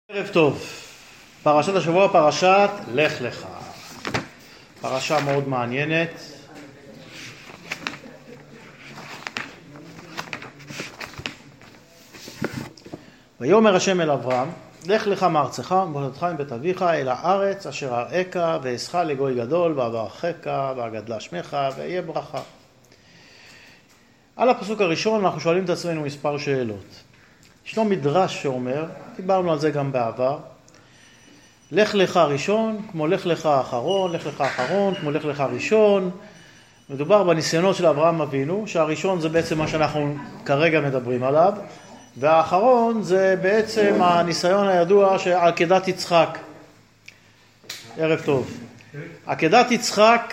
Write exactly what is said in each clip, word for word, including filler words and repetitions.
ערב טוב. פרשת השבוע, פרשת לך לך. פרשה מאוד מעניינת. ויאמר השם אל אברהם, לך לך מארצך וממולדתך מבית אביך אל הארץ אשר אראך ואעשך לגוי גדול ואברכך ואגדלה שמך ואהיה ברכה. על הפסוק הראשון אנחנו שואלים את עצמנו מספר שאלות. ישנו מדרש שאומר, דיברנו על זה גם בעבר, לך לך ראשון כמו לך לך אחרון, לך לך אחרון כמו לך לך ראשון. מדובר בניסיונות של אברהם אבינו, שהראשון זה בעצם מה שאנחנו כרגע מדברים עליו, והאחרון זה בעצם הניסיון הידוע של עקדת יצחק. ערב טוב. עקדת יצחק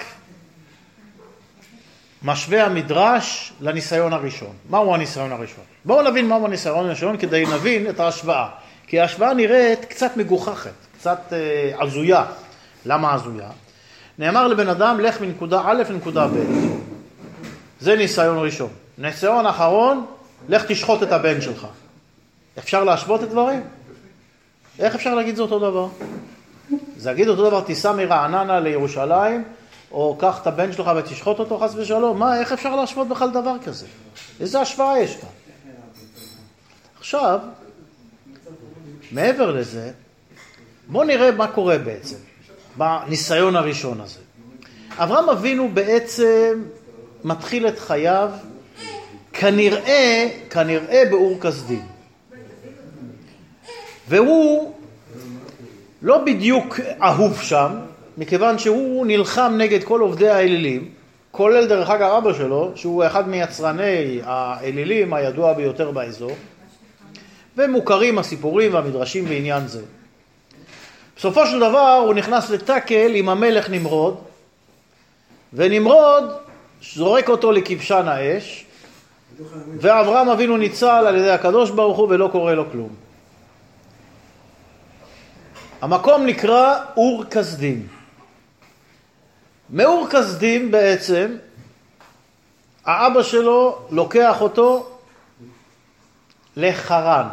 משווה המדרש לניסיון הראשון. מהו הניסיון הראשון? בואו נבין מהו הניסיון הראשון כדי נבין את ההשוואה. כי ההשוואה נראית קצת מגוחכת, קצת אה, עזויה. למה עזויה? נאמר לבן אדם, לך מנקודה א' לנקודה ב'. זה ניסיון ראשון. ניסיון אחרון, לך תשחוט את הבן שלך. אפשר להשוות את דברים? איך אפשר להגיד זה אותו דבר? זה להגיד אותו דבר, תיסע מרעננה לירושלים, או קח את הבן שלך ותשחוט אותו חס ושלום. מה, איך אפשר להשוות בכלל דבר כזה? איזה השוואה יש כאן? עכשיו, מעבר לזה, בואו נראה מה קורה בעצם, בניסיון הראשון הזה. אברהם אבינו בעצם מתחיל את חייו, כנראה, כנראה באור כסדים. והוא לא בדיוק אהוב שם, מכיוון שהוא נלחם נגד כל עובדי האלילים, כולל דרך אגב אבא שלו, שהוא אחד מיצרני האלילים הידוע ביותר באזור, ומוכרים הסיפורים והמדרשים בעניין זה. בסופו של דבר הוא נכנס לטקל עם המלך נמרוד, ונמרוד זורק אותו לכבשן האש, ואברהם אבינו ניצל על ידי הקדוש ברוך הוא ולא קורה לו כלום. המקום נקרא אור כסדים. מאור כסדים בעצם, האבא שלו לוקח אותו לחרן.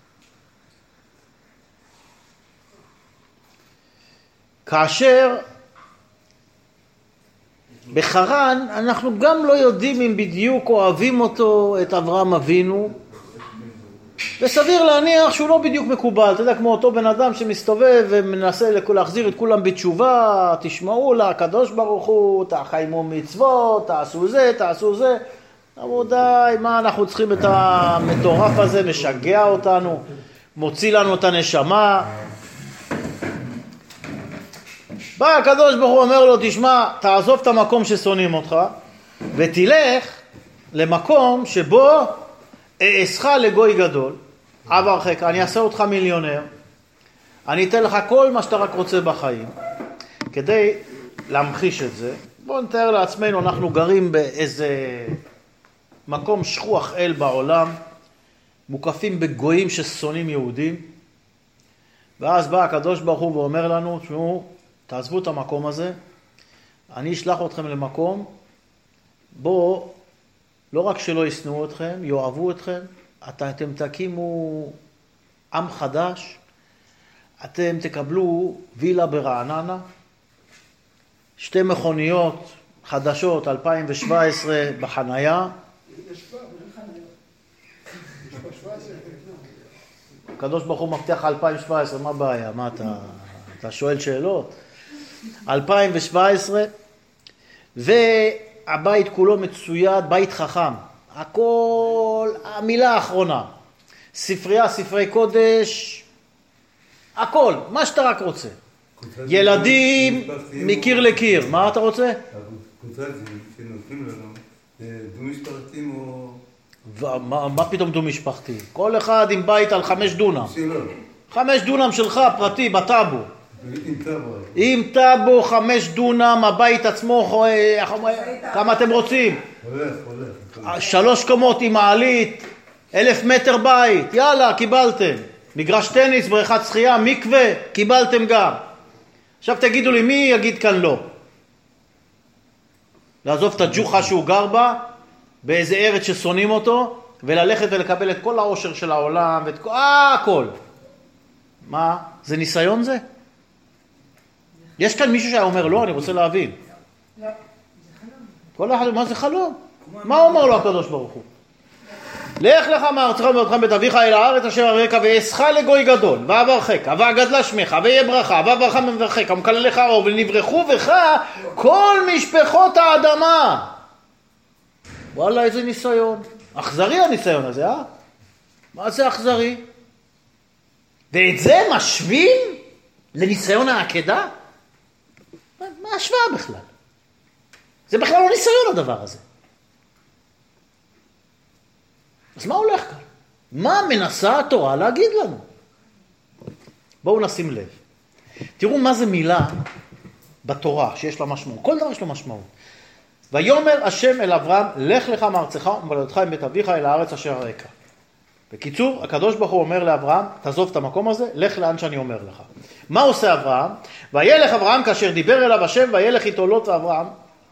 כאשר בחרן אנחנו גם לא יודעים אם בדיוק אוהבים אותו, את אברהם אבינו, וסביר להניח שהוא לא בדיוק מקובל. אתה יודע, כמו אותו בן אדם שמסתובב ומנסה להחזיר את כולם בתשובה, תשמעו לה, הקדוש ברוך הוא, תחיימו מצוות, תעשו זה, תעשו זה. עבודי, מה אנחנו צריכים את המטורף הזה, משגע אותנו, מוציא לנו את הנשמה. בא הקדוש ברוך הוא אומר לו, תשמע, תעזוב את המקום ששונאים אותך, ותלך למקום שבו אעשך לגוי גדול, אברכך, אני אעשה אותך מיליונר, אני אתן לך כל מה שאתה רק רוצה בחיים. כדי להמחיש את זה, בואו נתאר לעצמנו, אנחנו גרים באיזה מקום שכוח אל בעולם, מוקפים בגויים ששונאים יהודים, ואז בא הקדוש ברוך הוא ואומר לנו, תשמעו, תעזבו את המקום הזה, אני אשלח אתכם למקום, בו לא רק שלא ישנאו אתכם, יאהבו אתכם, את, אתם תקימו עם חדש, אתם תקבלו וילה ברעננה, שתי מכוניות חדשות, אלפיים שבע עשרה בחנייה. הקדוש ברוך הוא מבטיח אלפיים שבע עשרה, מה בעיה? מה אתה, אתה שואל שאלות? אלפיים שבע עשרה, והבית כולו מצויד, בית חכם. הכל, המילה האחרונה. ספרייה, ספרי קודש, הכל, מה שאתה רק רוצה. ילדים מקיר לקיר. מה אתה רוצה? קונטרקטים שנותנים לנו, דו משפחתים או... מה פתאום דו משפחתי? כל אחד עם בית על חמש דונם. חמש דונם שלך, פרטי, בטאבו. עם טאבו. עם טאבו, חמש דונם, הבית עצמו, כמה אתם רוצים? הולך, הולך. שלוש קומות עם מעלית, אלף מטר בית, יאללה, קיבלתם. מגרש טניס, בריכת שחייה, מקווה, קיבלתם גם. עכשיו תגידו לי, מי יגיד כאן לא? לעזוב את הג'וחה שהוא גר בה, באיזה ארץ ששונאים אותו, וללכת ולקבל את כל העושר של העולם, ואת כל... אה, הכל. מה? זה ניסיון זה? יש כאן מישהו שהיה אומר לא, אני רוצה להבין. לא. כל אחד, מה זה חלום? מה אומר לו הקדוש ברוך הוא? לך לך מארצך ומארצך בית אביך אל הארץ אשר אראך ואעשך לגוי גדול ואברכך ואגדלה שמך ויהיה ברכה ואברך מברכך ומקללך אור ונברכו בך כל משפחות האדמה. וואלה, איזה ניסיון. אכזרי הניסיון הזה, אה? מה זה אכזרי? ואת זה משווים לניסיון העקדה? מה השוואה בכלל? זה בכלל לא ניסיון הדבר הזה. אז מה הולך כאן? מה מנסה התורה להגיד לנו? בואו נשים לב. תראו מה זה מילה בתורה שיש לה משמעות. כל דבר יש לו משמעות. ויאמר השם אל אברהם, לך לך מארצך וממולדתך עם בית אביך אל הארץ אשר אראך. בקיצור, הקדוש ברוך הוא אומר לאברהם, תעזוב את המקום הזה, לך לאן שאני אומר לך. מה עושה אברהם? וילך אברהם כאשר דיבר אליו השם, וילך איתו לוט ואברהם.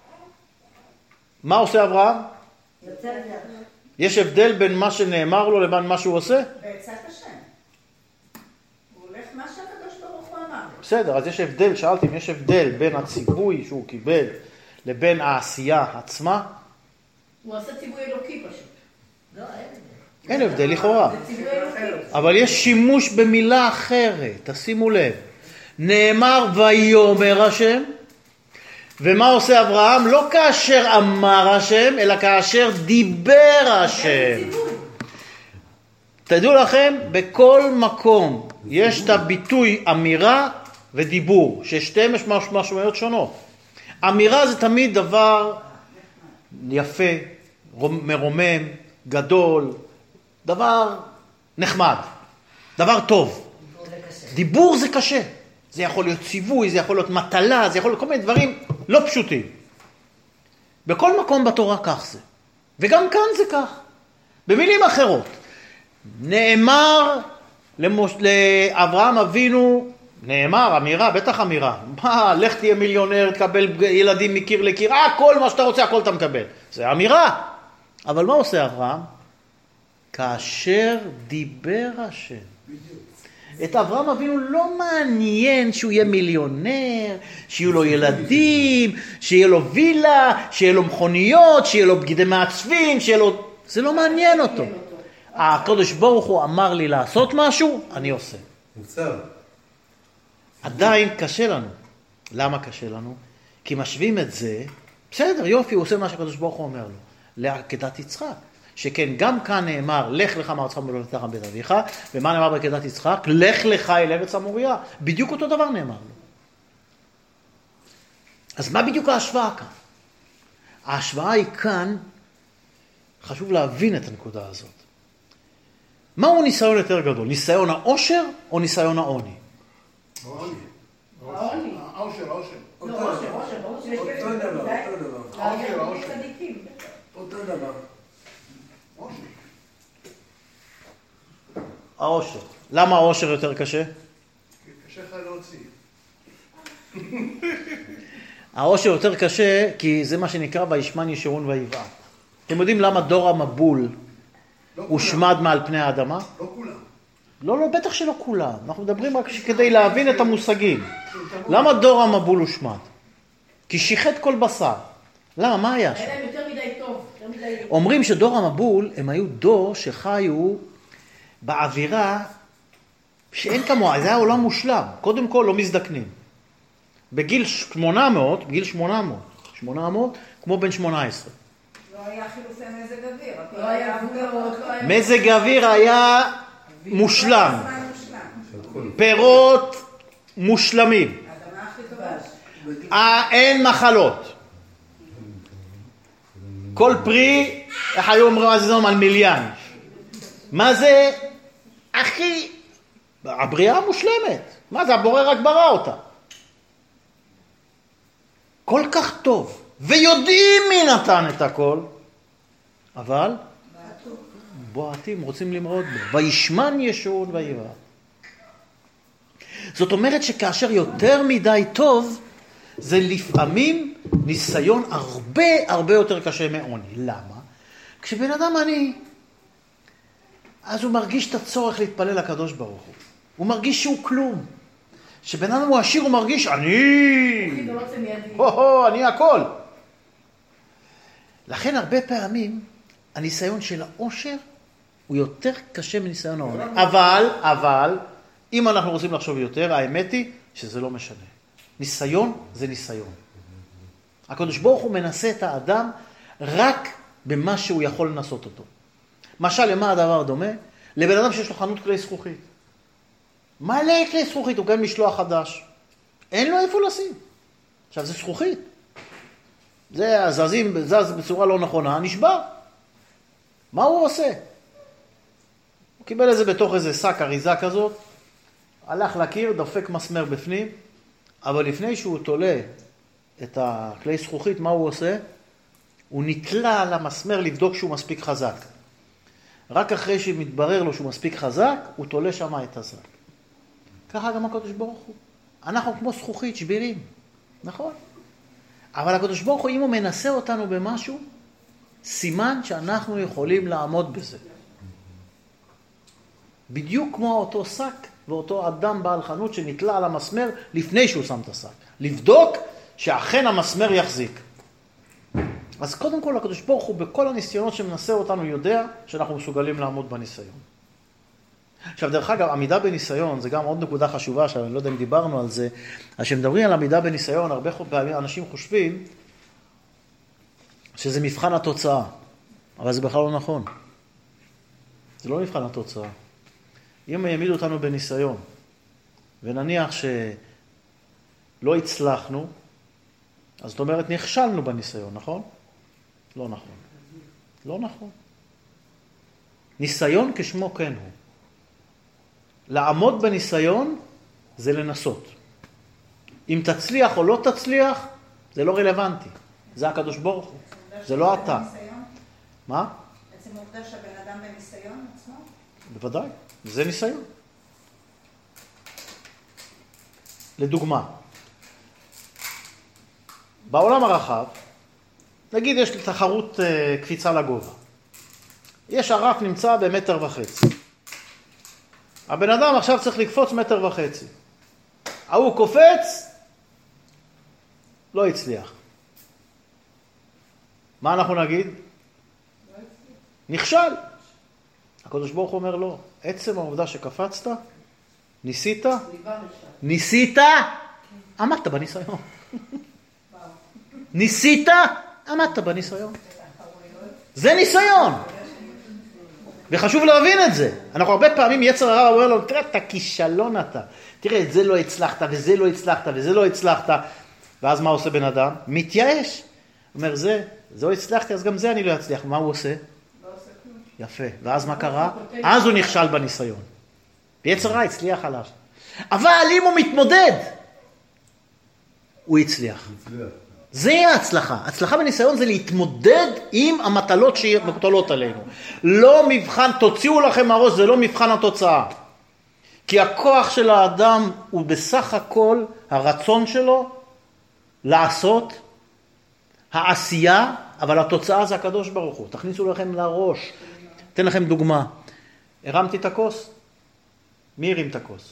מה עושה אברהם? יוצא לדרך. יש הבדל בין מה שנאמר לו לבין מה שהוא עושה? בעצת השם. הוא הולך מה שהקדוש ברוך הוא אמר. בסדר, אז יש הבדל, שאלתי אם יש הבדל בין הציווי שהוא קיבל לבין העשייה עצמה? הוא עושה ציווי אלוקי פשוט. לא, אין הבדל. אין הבדל לכאורה. זה ציווי אלוקי. אבל יש שימוש במילה אחרת, תשימו לב. נאמר ויאמר השם, ומה עושה אברהם? לא כאשר אמר השם, אלא כאשר דיבר השם. תדעו לכם, בכל מקום יש את הביטוי אמירה ודיבור, ששתיהם יש משמעויות שונות. אמירה זה תמיד דבר יפה, מרומם, גדול, דבר נחמד, דבר טוב. דיבור זה קשה. זה יכול להיות ציווי, זה יכול להיות מטלה, זה יכול להיות כל מיני דברים לא פשוטים. בכל מקום בתורה כך זה. וגם כאן זה כך. במילים אחרות, נאמר למוש... לאברהם אבינו, נאמר, אמירה, בטח אמירה. מה, לך תהיה מיליונר, תקבל ילדים מקיר לקיר, הכל מה שאתה רוצה, הכל אתה מקבל. זה אמירה. אבל מה עושה אברהם? כאשר דיבר השם. את אברהם אבינו לא מעניין שהוא יהיה מיליונר, שיהיו לו ילדים, שיהיה לו וילה, שיהיה לו מכוניות, שיהיה לו בגידי מעצבים, שיהיה לו... זה לא מעניין אותו. הקדוש ברוך הוא אמר לי לעשות משהו, אני עושה. מוצר. עדיין קשה לנו. למה קשה לנו? כי משווים את זה, בסדר, יופי, הוא עושה מה שהקדוש ברוך הוא אומר לו. לעקדת יצחק. שכן גם כאן נאמר, לך לך מארצך וממולדתך בית אביך, ומה נאמר בעקדת יצחק? לך לך אל ארץ המוריה. בדיוק אותו דבר נאמר לו. אז מה בדיוק ההשוואה כאן? ההשוואה היא כאן, חשוב להבין את הנקודה הזאת. מהו ניסיון יותר גדול? ניסיון העושר או ניסיון העוני? העוני. העוני. העושר, העושר. לא, עושר, עושר, עושר. אותו דבר, אותו דבר. העושר, העושר. אותו דבר. העושר. למה העושר יותר קשה? קשה לך להוציא. העושר יותר קשה כי זה מה שנקרא וישמן ישרון ויבעט. אתם יודעים למה דור המבול הושמד מעל פני האדמה? לא כולם. לא, לא, בטח שלא כולם. אנחנו מדברים רק כדי להבין את המושגים. למה דור המבול הושמד? כי שיחת כל בשר. למה? מה היה שם? היה להם יותר מדי טוב. יותר מדי... אומרים שדור המבול הם היו דור שחיו באווירה שאין כמוה, זה היה עולם מושלם. קודם כל לא מזדקנים. בגיל שמונה מאות, בגיל שמונה מאות, שמונה מאות, כמו בן שמונה עשרה. לא היה חילופי מזג אוויר. לא היה עבודות, לא היה... מזג אוויר היה מושלם. זמן מושלם. פירות מושלמים. האדמה הכי טובה. אה, אין מחלות. כל פרי, איך היו אומרים אז זה על מיליאן. מה זה? הכי... הבריאה מושלמת. מה זה? הבורא רק ברא אותה. כל כך טוב. ויודעים מי נתן את הכל. אבל בועטים, רוצים למרוד בו. וישמן ישרון ויבעט. זאת אומרת שכאשר יותר מדי טוב, זה לפעמים ניסיון הרבה הרבה יותר קשה מעוני. למה? כשבן אדם עני, אז הוא מרגיש את הצורך להתפלל לקדוש ברוך הוא. הוא מרגיש שהוא כלום. שבן אדם הוא עשיר, הוא מרגיש, אני... הו, אני הכל. לכן הרבה פעמים, הניסיון של העושר הוא יותר קשה מניסיון העוני. אבל, אבל, אם אנחנו רוצים לחשוב יותר, האמת היא שזה לא משנה. ניסיון זה ניסיון. הקדוש ברוך הוא מנסה את האדם רק במה שהוא יכול לנסות אותו. משל, למה הדבר דומה? לבן אדם שיש לו חנות כלי זכוכית. מלא כלי זכוכית, הוא גם משלוח חדש. אין לו איפה לשים. עכשיו, זה זכוכית. זה הזזים, זז בצורה לא נכונה, נשבר. מה הוא עושה? הוא קיבל את זה בתוך איזה שק אריזה כזאת, הלך לקיר, דופק מסמר בפנים, אבל לפני שהוא תולה את הכלי זכוכית, מה הוא עושה? הוא נתלה על המסמר לבדוק שהוא מספיק חזק. רק אחרי שמתברר לו שהוא מספיק חזק, הוא תולה שם את הזק. ככה גם הקדוש ברוך הוא. אנחנו כמו זכוכית, שבירים. נכון? אבל הקדוש ברוך הוא, אם הוא מנסה אותנו במשהו, סימן שאנחנו יכולים לעמוד בזה. בדיוק כמו אותו שק ואותו אדם בעל חנות שנתלה על המסמר לפני שהוא שם את השק. לבדוק שאכן המסמר יחזיק. אז קודם כל הקדוש ברוך הוא בכל הניסיונות שמנסה אותנו יודע שאנחנו מסוגלים לעמוד בניסיון. עכשיו דרך אגב, עמידה בניסיון זה גם עוד נקודה חשובה, שאני לא יודע אם דיברנו על זה, אז כשמדברים על עמידה בניסיון, הרבה פעמים אנשים חושבים שזה מבחן התוצאה, אבל זה בכלל לא נכון. זה לא מבחן התוצאה. אם יעמידו אותנו בניסיון, ונניח שלא הצלחנו, אז זאת אומרת נכשלנו בניסיון, נכון? לא נכון. לא נכון. ניסיון כשמו כן הוא. לעמוד בניסיון זה לנסות. אם תצליח או לא תצליח, זה לא רלוונטי. זה הקדוש ברוך הוא. זה לא אתה. מה? בעצם עובדה שהבן אדם בניסיון עצמו? בוודאי. זה ניסיון. לדוגמה, בעולם הרחב, נגיד יש תחרות uh, קפיצה לגובה. יש הרף נמצא במטר וחצי. הבן אדם עכשיו צריך לקפוץ מטר וחצי. ההוא קופץ, לא הצליח. מה אנחנו נגיד? נכשל. הקדוש ברוך הוא אומר לא. עצם העובדה שקפצת, ניסית, ניסית, עמדת בניסיון. ניסית, עמדת בניסיון. זה ניסיון. וחשוב להבין את זה. אנחנו הרבה פעמים יצר הרע אומר לנו, תראה, אתה כישלון אתה. תראה, את זה לא הצלחת, וזה לא הצלחת, וזה לא הצלחת. ואז מה עושה בן אדם? מתייאש. אומר, זה, זה לא הצלחתי, אז גם זה אני לא אצליח. מה הוא עושה? יפה. ואז מה קרה? אז הוא נכשל בניסיון. ויצר הרע הצליח עליו. אבל אם הוא מתמודד, הוא הצליח. זה ההצלחה. הצלחה בניסיון זה להתמודד עם המטלות שמוטלות עלינו. לא מבחן, תוציאו לכם מהראש, זה לא מבחן התוצאה. כי הכוח של האדם הוא בסך הכל הרצון שלו לעשות, העשייה, אבל התוצאה זה הקדוש ברוך הוא. תכניסו לכם לראש. אתן לכם דוגמה. הרמתי את הכוס? מי הרים את הכוס?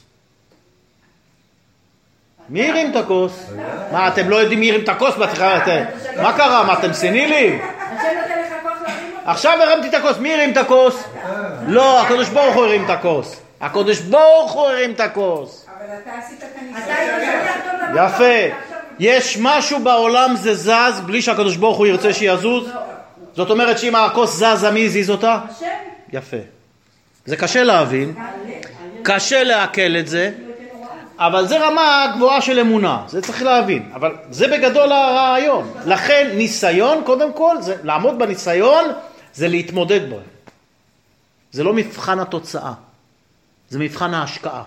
מי הרים את הכוס? מה, אתם לא יודעים מי הרים את הכוס? מה קרה? מה, אתם סנילים? עכשיו הרמתי את הכוס, מי הרים את הכוס? לא, הקדוש ברוך הוא הרים את הכוס. הקדוש ברוך הוא הרים את הכוס. אבל אתה עשית את הניסיון. יפה. יש משהו בעולם זה זז בלי שהקדוש ברוך הוא ירצה שיזוז? זאת אומרת שאם הכוס זזה, מי הזיז אותה? יפה. זה קשה להבין. קשה לעכל את זה. אבל זה רמה גבוהה של אמונה, זה צריך להבין, אבל זה בגדול הרעיון. לכן ניסיון, קודם כל, זה, לעמוד בניסיון, זה להתמודד בו. זה לא מבחן התוצאה, זה מבחן ההשקעה,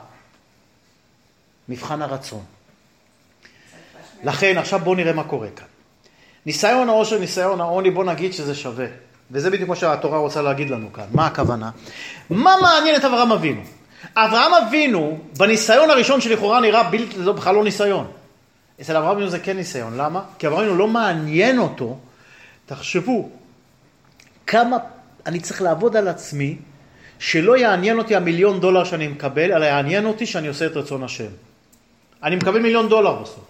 מבחן הרצון. לכן, עכשיו בואו נראה מה קורה כאן. ניסיון העושר, ניסיון העוני, בואו נגיד שזה שווה. וזה בדיוק מה שהתורה רוצה להגיד לנו כאן. מה הכוונה? מה מעניין את אברהם אבינו? אברהם אבינו, בניסיון הראשון שלכאורה נראה בלתי, זה בכלל לא ניסיון. אצל אברהם אבינו זה כן ניסיון. למה? כי אברהם אבינו לא מעניין אותו. תחשבו, כמה אני צריך לעבוד על עצמי, שלא יעניין אותי המיליון דולר שאני מקבל, אלא יעניין אותי שאני עושה את רצון השם. אני מקבל מיליון דולר בסוף.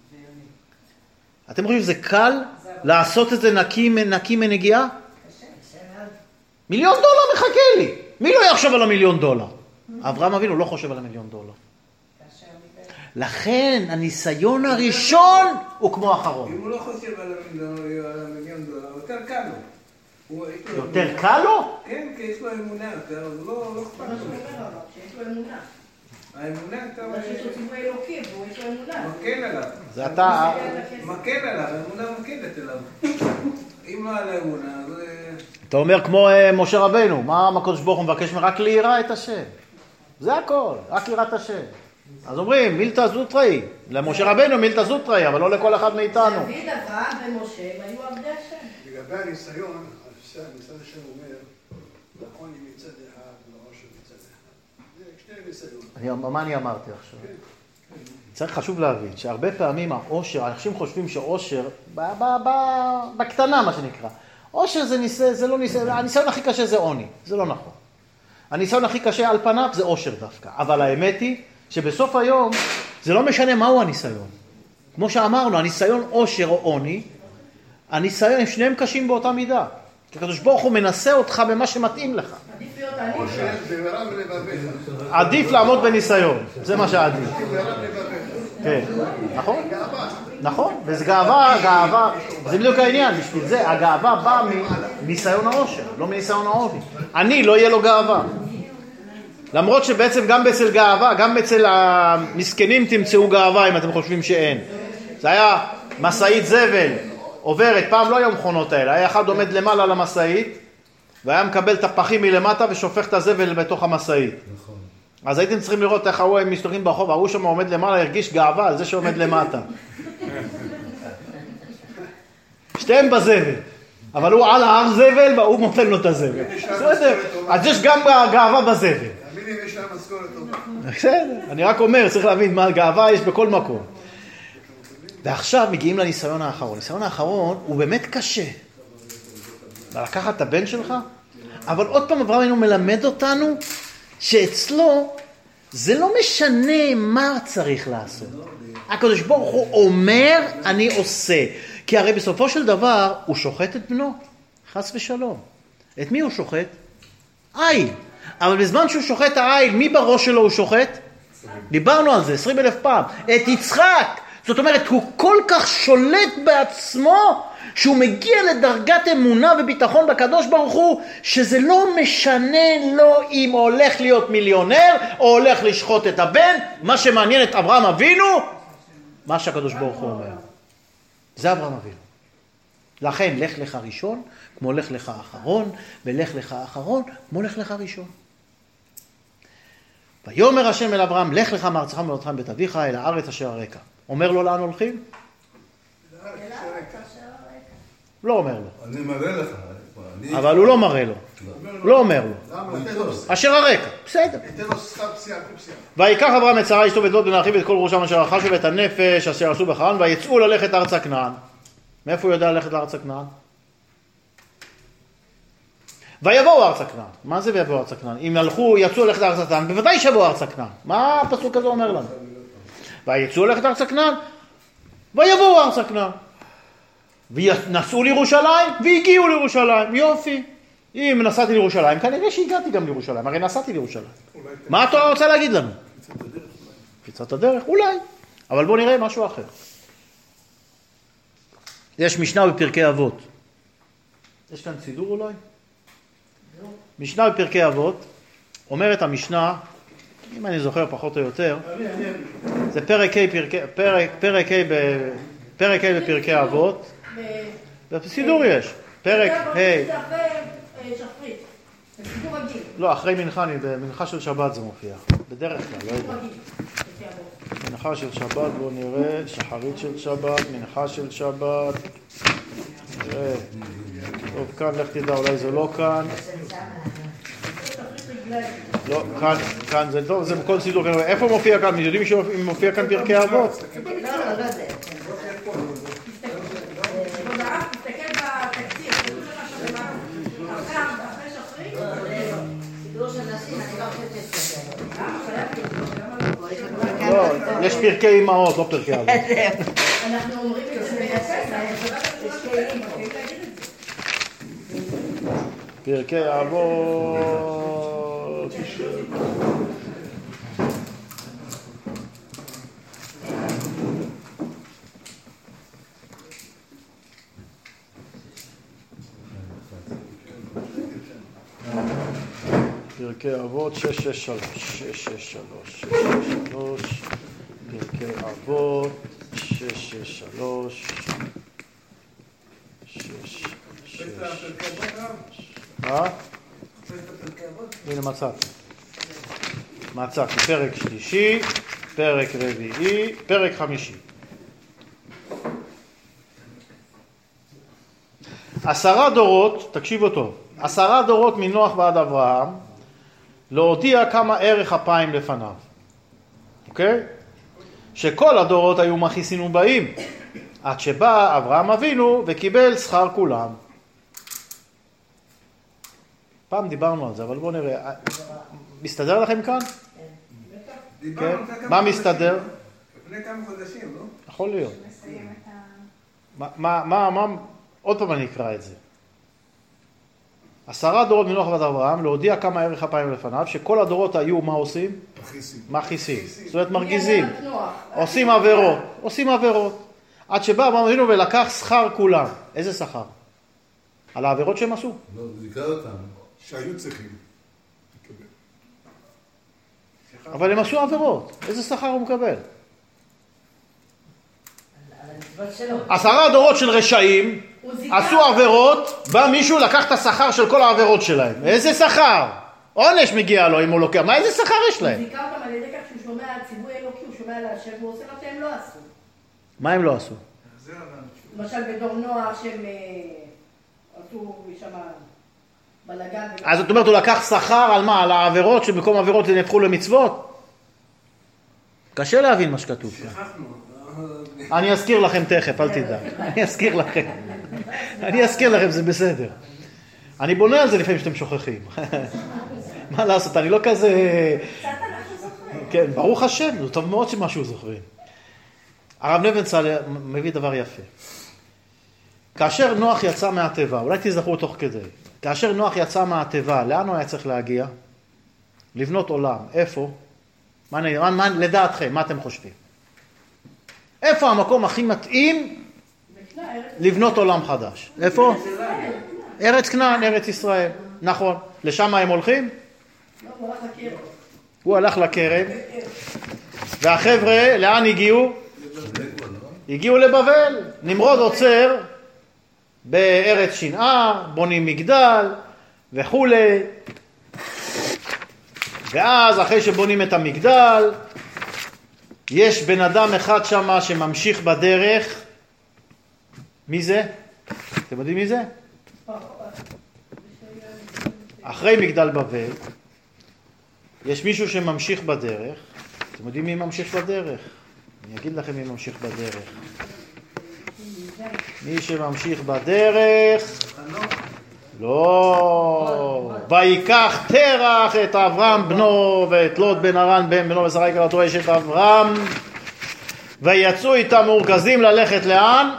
אתם חושבים שזה קל לעשות את זה נקי, נקי מנגיעה? מיליון דולר מחכה לי. מי לא יחשוב על המיליון דולר? אברהם אבינו לא חושב על המיליון דולר. לכן הניסיון הראשון הוא כמו האחרון. אם הוא לא חושב על המיליון דולר, יותר קל לו. יותר קל לו? כן, כי יש לו אמונה יותר, הוא לא אכפת לו. שיש לו אמונה. האמונה יותר... שיש לו ציווי אלוקים, והוא יש לו אמונה. מקל עליו. זה אתה... מקל עליו, האמונה מקלת עליו. אם לא על האמונה, אז... אתה אומר כמו משה רבנו, מה הקדוש ברוך הוא מבקש רק ליראה את השם. זה הכל, רק יראת השם. אז אומרים, מילתא זוטראי, למשה רבנו מילתא זוטראי, אבל לא לכל אחד מאיתנו. דוד, אברהם ומשה היו עבדי השם. לגבי הניסיון, הניסיון השם אומר, נכון היא מצד אחד, ועושר מצד אחד. זה שני ניסיון. מה אני אמרתי עכשיו? צריך חשוב להבין שהרבה פעמים העושר, אנשים חושבים שעושר, בקטנה מה שנקרא, עושר זה ניסיון, זה לא ניסיון, הניסיון הכי קשה זה עוני, זה לא נכון. הניסיון הכי קשה על פניו זה עושר דווקא, אבל האמת היא שבסוף היום זה לא משנה מהו הניסיון. כמו שאמרנו, הניסיון עושר או עוני, הניסיון, שניהם קשים באותה מידה. כי הקדוש ברוך הוא מנסה אותך במה שמתאים לך. עדיף להיות עני. עושר במרב לבביך. עדיף לעמוד בניסיון, זה מה שעדיף. במרב לבביך. כן, נכון? נכון, וזה גאווה, גאווה, זה בדיוק העניין, בשביל זה, הגאווה באה מניסיון העושר, לא מניסיון העוני. אני לא יהיה לו גאווה. למרות שבעצם גם אצל גאווה, גם אצל המסכנים תמצאו גאווה אם אתם חושבים שאין. זה היה מסעית זבל, עוברת, פעם לא היו מכונות האלה, היה אחד עומד למעלה על המסעית, והיה מקבל את הפחים מלמטה ושופך את הזבל בתוך המסעית. נכון. אז הייתם צריכים לראות איך ההוא הם מסתובבים ברחוב, ההוא שם עומד למעלה, הרגיש גאווה על זה שעומד למטה. שתיהם בזבל, אבל הוא על ההר זבל והוא מותן לו את הזבל. בסדר, אז יש גם גאווה בזבל. תאמיני, יש להם משכורת טובה. בסדר, אני רק אומר, צריך להבין מה גאווה יש בכל מקום. ועכשיו מגיעים לניסיון האחרון. הניסיון האחרון הוא באמת קשה. לקחת את הבן שלך, אבל עוד פעם אברהם אבינו מלמד אותנו שאצלו זה לא משנה מה צריך לעשות. הקדוש ברוך הוא אומר, אני עושה. כי הרי בסופו של דבר הוא שוחט את בנו, חס ושלום. את מי הוא שוחט? איל. אבל בזמן שהוא שוחט האיל, מי בראש שלו הוא שוחט? דיברנו על זה עשרים אלף פעם. את יצחק. זאת אומרת, הוא כל כך שולט בעצמו, שהוא מגיע לדרגת אמונה וביטחון בקדוש ברוך הוא, שזה לא משנה לו אם הוא הולך להיות מיליונר, או הולך לשחוט את הבן. מה שמעניין את אברהם אבינו, מה שהקדוש ברוך הוא אומר. זה אברהם אבינו. לכן, לך לך ראשון, כמו לך לך אחרון, ולך לך אחרון, כמו לך לך ראשון. ויאמר השם אל אברהם, לך לך מארצך וממולדתך מבית אביך אל הארץ אשר אראך. אומר לו לאן הולכים? לא אומר לו. אני מראה לך. אבל הוא לא מראה לו. לא אומר לו. אשר אראך. בסדר. ניתן לו שכר פסיעה, פסיעה. ויקח אברהם את שרה אשתו ואת לוט בן אחיו ואת כל ראשם אשר רכשו ואת הנפש אשר עשו בחרן, ויצאו ללכת ארצה כנען. מאיפה הוא יודע ללכת לארצה כנען? ויבואו ארצה כנען. מה זה ויבואו ארצה כנען? אם הלכו, יצאו ללכת לארצה כנען, בוודאי שבואו ארצה כנען. מה הפסוק הזה אומר לנו? ויצאו ללכת ארצה כנען, ויבואו ארצה כנען. ונסעו לירושלים, והגיעו לירושלים. יופי. אם נסעתי לירושלים, כנראה שהגעתי גם לירושלים. הרי נסעתי לירושלים. מה אתה רוצה להגיד לנו? קפיצת הדרך, אולי. אבל בואו נראה משהו אחר. יש משנה בפרקי אבות. יש כאן סידור אולי? משנה בפרקי אבות, אומרת המשנה, אם אני זוכר פחות או יותר, זה פרק ה' פרק ה' פרק ה' בפרקי אבות. בסידור יש. פרק ה' לא, אחרי מנחה, במנחה של שבת זה מופיע. בדרך כלל, לא יודע. מנחה של שבת, בואו נראה, שחרית של שבת, מנחה של שבת. נראה. טוב, כאן, לך תדע, אולי זה לא כאן. לא, כאן, כאן זה טוב, זה בכל סידור. איפה מופיע כאן? יודעים שמופיע כאן פרקי אבות? לא, לא, לא זה. תסתכל בתקציר, זה מה שאתה אחרי שחרית? סידור של יש פרקי אמהות, לא פרקי אבות. אנחנו אומרים את זה פרקי אבות. פרקי אבות שש שש שלוש, שש שש שלוש, שש שש שלוש, פרקי אבות שש שש שלוש, שש שש. אה? הנה מצאתי. מצאתי פרק שלישי, פרק רביעי, פרק חמישי. עשרה דורות, תקשיבו טוב, עשרה דורות מנוח ועד אברהם, להודיע כמה ערך אפיים לפניו. אוקיי? שכל הדורות היו מכעיסין ובאים, עד שבא אברהם אבינו וקיבל שכר כולם. פעם דיברנו על זה, אבל בואו נראה. מסתדר לכם כאן? כן. מה מסתדר? לפני כמה חודשים, לא? יכול להיות. מה, מה, מה, עוד פעם אני אקרא את זה. עשרה דורות מנוח ועד אברהם, להודיע כמה ערך אפיים לפניו, שכל הדורות היו, מה עושים? מכעיסים. מכעיסים. זאת אומרת, מרגיזים. עושים עבירות. עושים עבירות. עד שבא אברהם אבינו ולקח שכר כולם. איזה שכר? על העבירות שהם עשו. לא, זיכר אותם. שהיו צריכים. אבל הם עשו עבירות. איזה שכר הוא מקבל? עשרה דורות של רשעים, עשו עבירות, בא מישהו לקח את השכר של כל העבירות שלהם. איזה שכר? עונש מגיע לו אם הוא לוקח. מה, איזה שכר יש להם? הוא זיכה אותם על ידי כך שהוא שומע על ציווי אלוקי, הוא שומע על השם, והוא עושה מה שהם לא עשו. מה הם לא עשו? למשל בדור נוער שהם עשו שם בלגן. אז זאת אומרת, הוא לקח שכר על מה? על העבירות שבמקום עבירות נהפכו למצוות? קשה להבין מה שכתוב כאן. אני אזכיר לכם תכף, אל תדאג. אני אזכיר לכם. אני אזכיר לכם, זה בסדר. אני בונה על זה לפעמים שאתם שוכחים. מה לעשות, אני לא כזה... כן, ברוך השם, זה טוב מאוד שמשהו זוכרים. הרב נבנצל מביא דבר יפה. כאשר נוח יצא מהטבע, אולי תזכרו תוך כדי, כאשר נוח יצא מהטבע, לאן הוא היה צריך להגיע? לבנות עולם. איפה? מה, מה, מה, לדעתכם, מה אתם חושבים? איפה המקום הכי מתאים לבנות עולם חדש? איפה? ארץ כנען, ארץ ישראל. נכון. לשם הם הולכים? הוא הלך לכרם. והחבר'ה, לאן הגיעו? הגיעו לבבל. נמרוד עוצר בארץ שנער, בונים מגדל וכו'. ואז אחרי שבונים את המגדל, יש בן אדם אחד שם שממשיך בדרך. מי זה? אתם יודעים מי זה? אחרי מגדל בבל, יש מישהו שממשיך בדרך. אתם יודעים מי ממשיך בדרך? אני אגיד לכם מי ממשיך בדרך. מי שממשיך בדרך... לא, ויקח תרח את אברהם בנו ואת לוט בן הרן בן בנו ושרה יקרתו אשת אברהם, ויצאו איתם מורכזים ללכת לאן?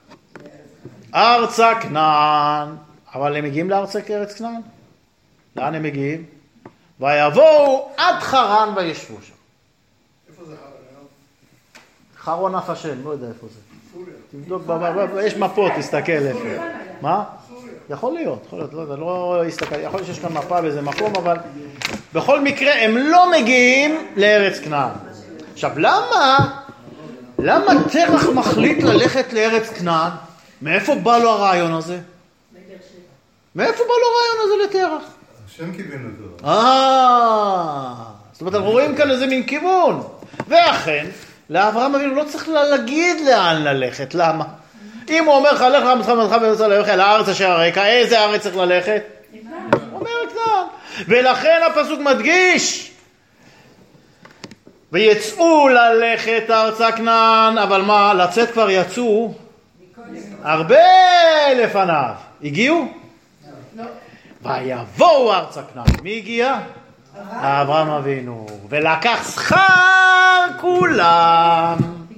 ארצה כנען. אבל הם מגיעים לארצה כארץ כנען? לאן הם מגיעים? ויבואו עד חרן וישבו שם. איפה זה חרן? חרון אף השם, לא יודע איפה זה. תבדוק, יש מפות, תסתכל איפה. מה? יכול להיות, יכול להיות, לא יודע, לא הסתכל, יכול להיות שיש כאן מפה באיזה מקום, אבל בכל מקרה הם לא מגיעים לארץ כנען. עכשיו, למה, למה תרח מחליט ללכת לארץ כנען? מאיפה בא לו הרעיון הזה? מאיפה בא לו הרעיון הזה לתרח? השם כיוון אותו. אה, זאת אומרת, אנחנו רואים כאן איזה מין כיוון. ואכן, לאברהם אבינו לא צריך להגיד לאן ללכת, למה? אם הוא אומר לך, לך רמתך מלך ויוצא ללכת לארץ אשר הרקע, איזה ארץ צריך ללכת? הוא אומר כנען. ולכן הפסוק מדגיש, ויצאו ללכת ארצה כנען, אבל מה, לצאת כבר יצאו הרבה לפניו. הגיעו? לא. ויבואו ארצה כנען. מי הגיע? אברהם אבינו, ולקח שכר כולם.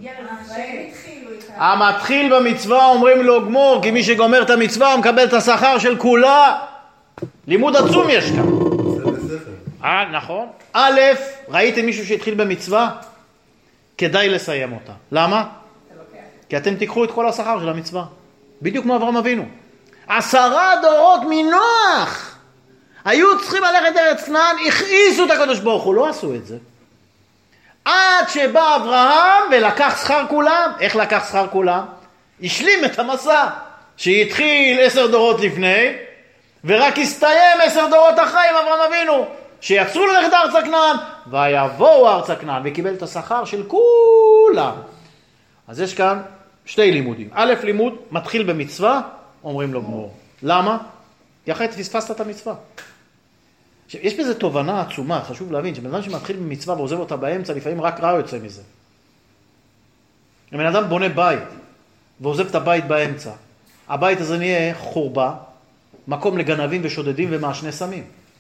המתחיל במצווה אומרים לו גמור, כי מי שגומר את המצווה מקבל את השכר של כולה. לימוד עצום יש כאן. אה, נכון. א', ראיתם מישהו שהתחיל במצווה? כדאי לסיים אותה. למה? כי אתם תיקחו את כל השכר של המצווה. בדיוק כמו אברהם אבינו. עשרה דורות מנוח היו צריכים ללכת ארץ כנען, הכעיסו את הקדוש ברוך הוא, לא עשו את זה. עד שבא אברהם ולקח שכר כולם. איך לקח שכר כולם? השלים את המסע שהתחיל עשר דורות לפני ורק הסתיים עשר דורות אחרי עם אברהם אבינו, שיצאו ללכת ארץ כנען ויבואו ארץ כנען, וקיבל את השכר של כולם. אז יש כאן שתי לימודים. א', לימוד מתחיל במצווה, אומרים לו גמור. למה? כי אחרת פספסת את המצווה. יש בזה תובנה עצומה, חשוב להבין, שבן אדם שמתחיל במצווה ועוזב אותה באמצע, לפעמים רק רע יוצא מזה. בן אדם בונה בית ועוזב את הבית באמצע, הבית הזה נהיה חורבה, מקום לגנבים ושודדים ומעשני סמים.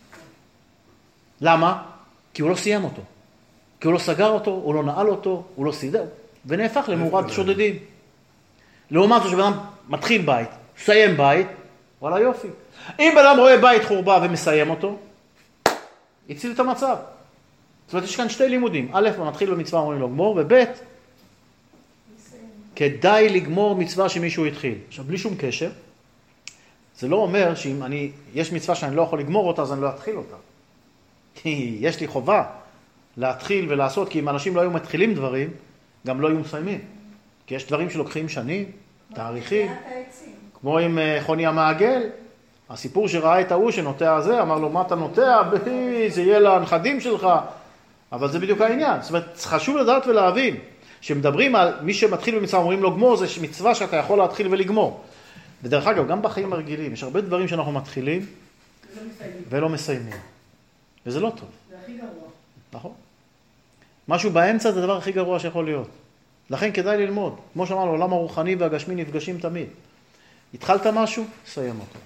למה? כי הוא לא סיים אותו. כי הוא לא סגר אותו, הוא לא נעל אותו, הוא לא סידר, ונהפך למורד שודדים. לעומת זאת שבן אדם מתחיל בית, סיים בית, וואלה יופי. אם בן אדם רואה בית חורבה ומסיים אותו, הציל את המצב. זאת אומרת, יש כאן שתי לימודים. א', מתחיל במצווה אומרים לו גמור, וב', כדאי לגמור מצווה שמישהו התחיל. עכשיו, בלי שום קשר, זה לא אומר שאם אני, יש מצווה שאני לא יכול לגמור אותה, אז אני לא אתחיל אותה. כי יש לי חובה להתחיל ולעשות, כי אם אנשים לא היו מתחילים דברים, גם לא היו מסיימים. כי יש דברים שלוקחים שנים, תאריכים. כמו עם חוני המעגל, הסיפור שראה את ההוא שנוטע הזה, אמר לו, מה אתה נוטע? זה יהיה לנכדים שלך. אבל זה בדיוק העניין. זאת אומרת, חשוב לדעת ולהבין, שמדברים על מי שמתחיל במצווה, אומרים לו גמור, זה מצווה שאתה יכול להתחיל ולגמור. ודרך אגב, גם בחיים הרגילים, יש הרבה דברים שאנחנו מתחילים ולא מסיימים. וזה לא טוב. זה הכי גרוע. נכון. משהו באמצע זה הדבר הכי גרוע שיכול להיות. לכן כדאי ללמוד. כמו שאמרנו, העולם הרוחני והגשמי נפגשים תמיד. התחלת משהו, סיים אותו.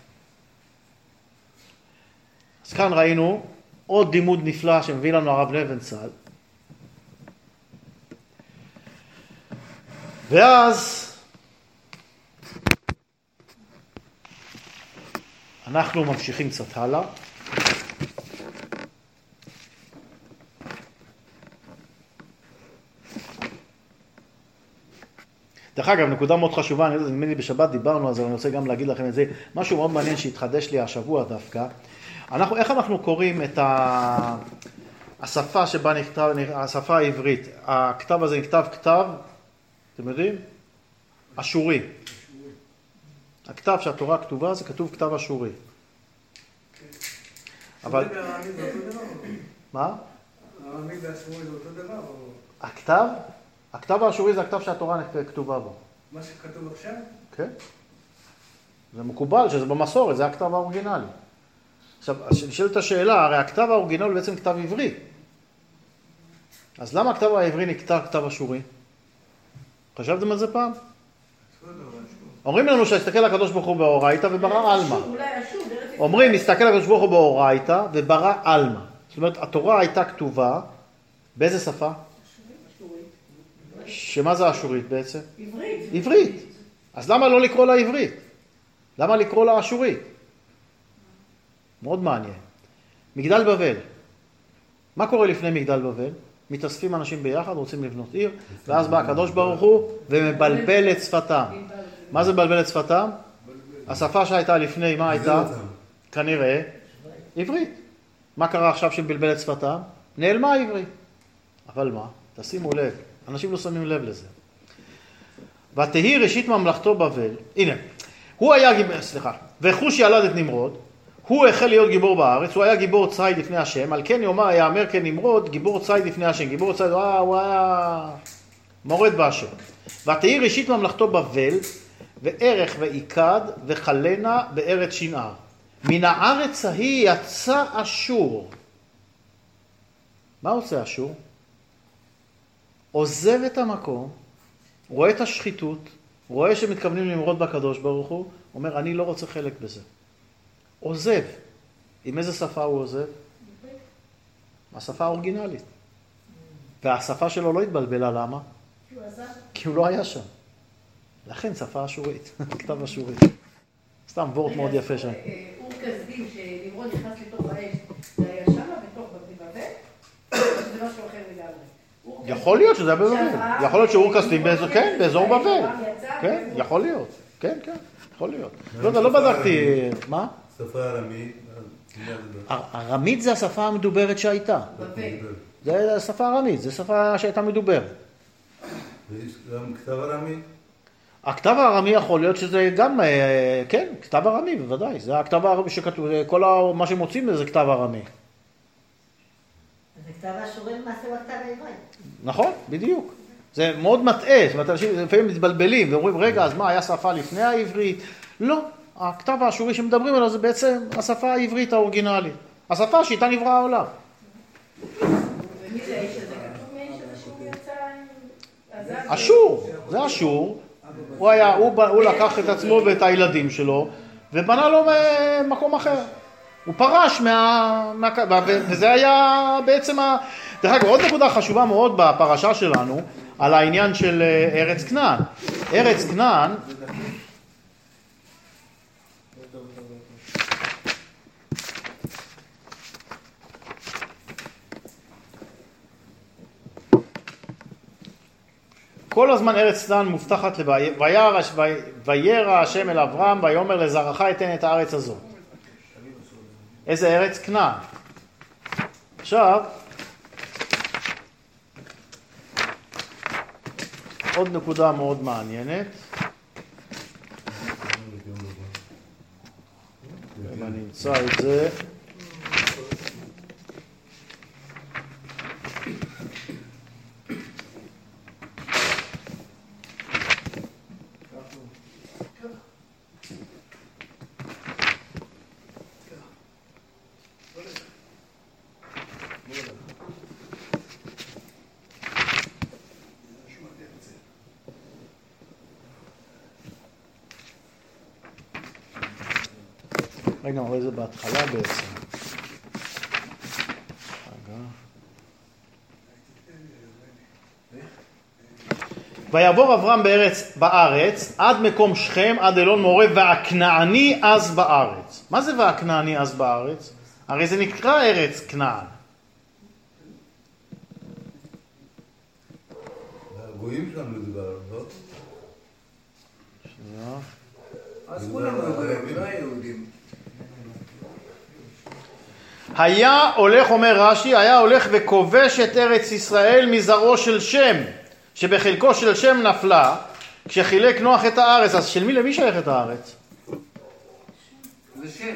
אז כאן ראינו עוד לימוד נפלא שמביא לנו הרב לבנצל. ואז אנחנו ממשיכים קצת הלאה. דרך אגב, נקודה מאוד חשובה, אני יודע, נדמה לי בשבת דיברנו על זה, אני רוצה גם להגיד לכם את זה, משהו מאוד מעניין שהתחדש לי השבוע דווקא. אנחנו, איך אנחנו קוראים את ה... השפה שבה נכתב, השפה העברית? הכתב הזה נכתב כתב, אתם יודעים? אשורי. הכתב שהתורה כתובה זה כתוב כתב אשורי. אבל... מה? הערמי והאשורי זה אותו דבר? הכתב? הכתב האשורי זה הכתב שהתורה כתובה בו. מה שכתוב עכשיו? כן. זה מקובל שזה במסורת, זה הכתב האורגינלי. עכשיו, נשאלת השאלה, הרי הכתב האורגינלי בעצם כתב עברי. אז למה הכתב העברי נקרא כתב אשורי? חשבתם על זה פעם? אומרים לנו שהסתכל הקדוש ברוך הוא באורייתא וברא עלמא. אומרים, הסתכל הקדוש ברוך הוא באורייתא וברא עלמא. זאת אומרת, התורה הייתה כתובה, באיזה שפה? שמה זה אשורית בעצם? עברית. עברית. אז למה לא לקרוא לה עברית? למה לקרוא לה אשורית? מאוד מעניין. מגדל בבל. מה קורה לפני מגדל בבל? מתאספים אנשים ביחד, רוצים לבנות עיר, ואז בא הקדוש ברוך הוא ומבלבל את שפתם. מה זה מבלבל את שפתם? השפה שהייתה לפני, מה הייתה? כנראה עברית. מה קרה עכשיו שבלבל את שפתם? נעלמה עברית. אבל מה? תשימו לב. אנשים לא שמים לב לזה. ותהי ראשית ממלכתו בבל. הנה, הוא היה גיבור, סליחה, וחוש ילד את נמרוד, הוא החל להיות גיבור בארץ, הוא היה גיבור ציד לפני השם, על כן יאמר, יאמר כנמרוד, גיבור ציד לפני השם, גיבור ציד, וואו, הוא היה מורד בהשם. ותהי ראשית ממלכתו בבל, וערך ועיקד, וחלנה בארץ שנער. מן הארץ ההיא יצא אשור. מה עושה אשור? עוזב את המקום, רואה את השחיתות, רואה שמתכוונים למרוד בקדוש ברוך הוא, אומר, אני לא רוצה חלק בזה. עוזב. עם איזה שפה הוא עוזב? השפה האורגינלית. והשפה שלו לא התבלבלה, למה? כי הוא לא היה שם. לכן שפה אשורית, כתב אשורי. סתם וורט מאוד יפה שם. אור כסדים שנמרוד נכנס לתוך האש, זה היה שם בתוך בבל? זה משהו אחר לגמרי. יכול להיות שזה היה בבבל. יכול להיות שאור כסדים כן, באזור בבל. כן, יכול להיות. כן, כן, יכול להיות. לא יודע, לא בדקתי. מה? שפה ארמית. ארמית זה השפה המדוברת שהייתה. זה השפה ארמית, זה שפה שהייתה מדוברת. ויש גם כתב ארמי? הכתב הארמי יכול להיות שזה גם, כן, כתב ארמי בוודאי. זה הכתב הארמי שכתוב, כל מה שמוצאים זה כתב ארמי. זה כתב האשורי למעשה הוא הכתב העברי. נכון, בדיוק. זה מאוד מטעה, זאת אומרת, אנשים לפעמים מתבלבלים ואומרים, רגע, אז מה, היה שפה לפני העברית? לא, הכתב האשורי שמדברים עליו זה בעצם השפה העברית האורגינלית. השפה שאיתה נברא העולם. ומי זה האיש הזה? כתוב מאיש הזה שהוא יצא... אשור, זה אשור. הוא היה, הוא, הוא לקח את עצמו ואת הילדים שלו ובנה לו מקום אחר. הוא פרש מה... מה וזה היה בעצם ה... דרך אגב, עוד נקודה חשובה מאוד בפרשה שלנו על העניין של ארץ כנען. ארץ כנען כל הזמן ארץ כנען מובטחת וירא השם אל אברהם ויאמר לזרעך אתן את הארץ הזאת. איזה ארץ? כנען. עכשיו עוד נקודה מאוד מעניינת. אם אני אמצא את זה. רגע, רואה זה בהתחלה בעצם. ויעבור אברהם בארץ, בארץ עד מקום שכם, עד אלון מורה, והכנעני אז בארץ. מה זה והכנעני אז בארץ? הרי זה נקרא ארץ כנען. הגויים שם מדבר, לא? שנייה. אז כולם לא היהודים. היה הולך, אומר רש"י, היה הולך וכובש את ארץ ישראל מזרעו של שם, שבחלקו של שם נפלה, כשחילק נוח את הארץ. אז של מי למי שייך את הארץ? זה שם.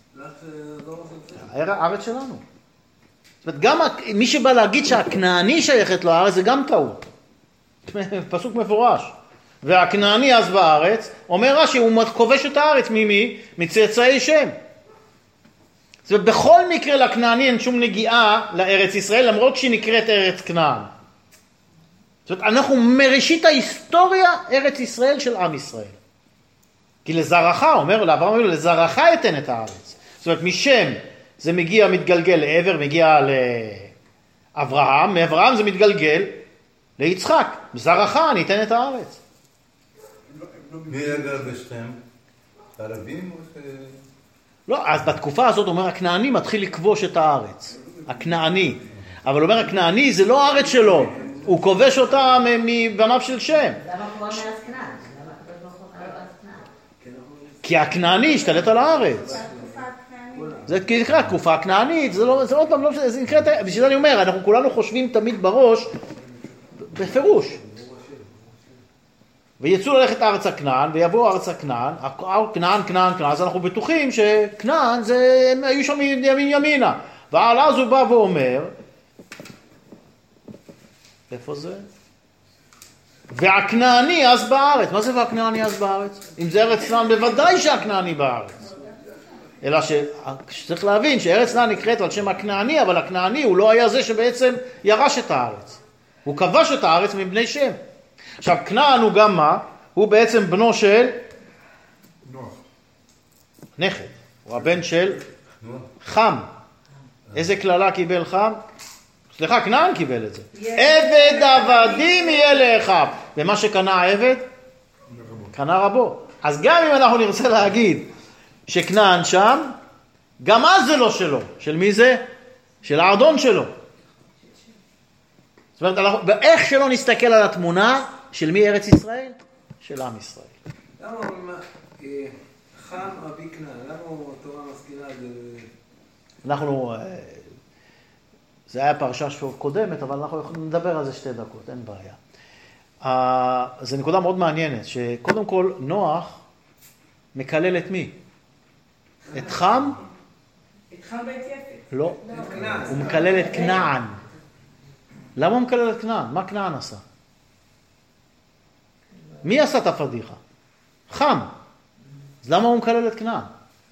הארץ שלנו. זאת אומרת, גם מי שבא להגיד שהכנעני שייכת לו הארץ, זה גם טעות. פסוק מפורש. והכנעני אז בארץ, אומר רש"י, הוא כובש את הארץ ממי? מצאצאי שם. זאת אומרת, בכל מקרה לכנעני אין שום נגיעה לארץ ישראל, למרות שהיא נקראת ארץ כנען. זאת אומרת, אנחנו מראשית ההיסטוריה ארץ ישראל של עם ישראל. כי לזרעך, אומר לאברהם, אומר, לזרעך אתן את הארץ. זאת אומרת, משם זה מגיע, מתגלגל לעבר, מגיע לאברהם, מאברהם זה מתגלגל ליצחק. לזרעך אני אתן את הארץ. מי אגב בשכם? ערבים או ש... לא, אז בתקופה הזאת אומר הכנעני מתחיל לכבוש את הארץ. הכנעני. אבל אומר הכנעני זה לא הארץ שלו. הוא כובש אותה מבניו של שם. למה קוראים לארץ כנען? למה הקדוש ברוך הוא קורא לארץ כנען? כי הכנעני השתלט על הארץ. זה נקרא תקופה הכנענית. זה לא, זה עוד פעם לא, זה נקרא, בשביל זה אני אומר, אנחנו כולנו חושבים תמיד בראש, בפירוש. ויצאו ללכת ארץ הכנען, ויבואו ארץ הכנען, כנען, כנען, כנען, אז אנחנו בטוחים שכנען, זה, הם היו שם ימין ימינה. ועל אז הוא בא ואומר, איפה זה? והכנעני אז בארץ. מה זה והכנעני אז בארץ? אם זה ארץ כנען, בוודאי שהכנעני בארץ. אלא שצריך להבין שארץ כנען נקראת על שם הכנעני, אבל הכנעני הוא לא היה זה שבעצם ירש את הארץ. הוא כבש את הארץ מבני שם. עכשיו, כנען הוא גם מה? הוא בעצם בנו של נוח. נכד. הוא הבן של נוח. חם. איזה כללה קיבל חם? סליחה, כנען קיבל את זה. עבד עבדים יהיה לאחיו. ומה שקנה העבד? קנה רבו. אז גם אם אנחנו נרצה להגיד שכנען שם, גם אז זה לא שלו. של מי זה? של האדון שלו. זאת אומרת, אנחנו, באיך שלא נסתכל על התמונה, של מי ארץ ישראל? של עם ישראל. למה חם אבי כנען? למה התורה מזכירה את זה? אנחנו, זה היה פרשה קודמת, אבל אנחנו נדבר על זה שתי דקות, אין בעיה. זו נקודה מאוד מעניינת, שקודם כל נוח מקלל את מי? את חם? את חם ואת יפת. לא, את כנען. הוא מקלל את כנען. למה הוא מקלל את כנען? מה כנען עשה? מי עשה את הפדיחה? חם. אז למה הוא מקלל את כנען?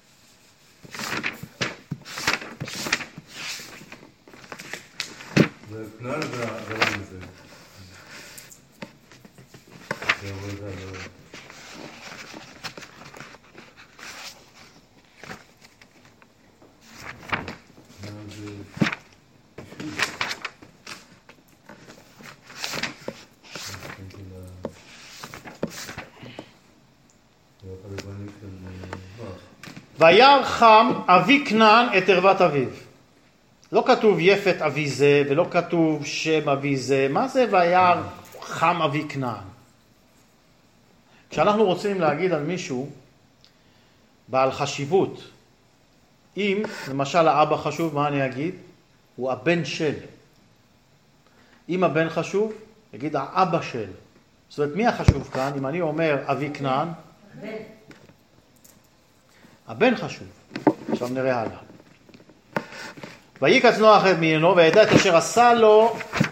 וכנען זה הרעיון הזה. זה עבודה לא... כנען זה... וירא חם אבי כנען את ערוות אביו. לא כתוב יפת אבי זה, ולא כתוב שם אבי זה. מה זה וירא חם אבי כנען? כשאנחנו רוצים להגיד על מישהו בעל חשיבות, אם למשל האבא חשוב, מה אני אגיד? הוא הבן של. אם הבן חשוב, אגיד האבא של. זאת אומרת, מי החשוב כאן? אם אני אומר אבי כנען, בן. הבן חשוב. עכשיו נראה הלאה. ויקץ נוח את מינו וידע את אשר עשה לו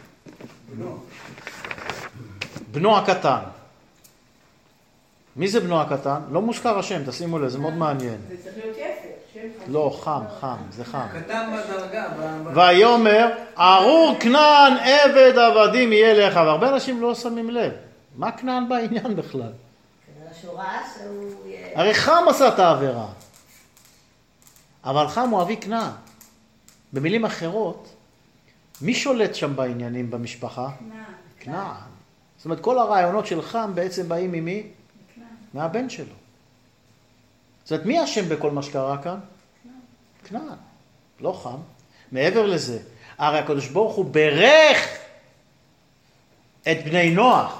בנו הקטן. מי זה בנו הקטן? לא מוזכר השם, תשימו לב, זה מאוד מעניין. זה צריך להיות יפת, שם חם. לא, חם, חם, זה חם. קטן בדרגה. ב- ב- ויאמר ארור כנען עבד עבדים יהיה לך. והרבה אנשים לא שמים לב. מה כנען בעניין בכלל? כנראה שהוא ראה שהוא יהיה... הרי חם עשה את העבירה. אבל חם הוא אבי כנען. במילים אחרות, מי שולט שם בעניינים במשפחה? כנען. כנען. זאת אומרת, כל הרעיונות של חם בעצם באים ממי? כנען. מהבן שלו. זאת אומרת, מי אשם בכל מה שקרה כאן? כנען. לא חם. מעבר לזה, הרי הקדוש ברוך הוא ברך את בני נוח.